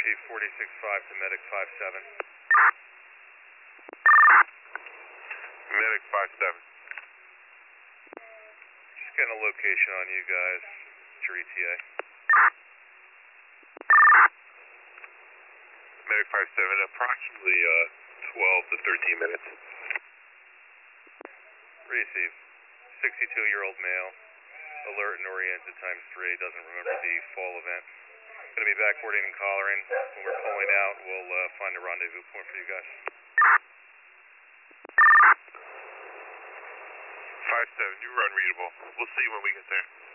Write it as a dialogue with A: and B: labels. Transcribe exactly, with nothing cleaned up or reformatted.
A: Chief, forty-six five to Medic five seven.
B: Medic five seven.
A: Just getting a location on you guys. It's your E T A.
B: Medic five seven, approximately uh, twelve to thirteen minutes.
A: Receive. sixty-two-year-old male. Alert and oriented times three. Doesn't remember the fall event. Going to be backboarding and collaring. When we're pulling out, we'll uh, find a rendezvous point for you guys.
B: five seven, you run readable. We'll see you when we get there.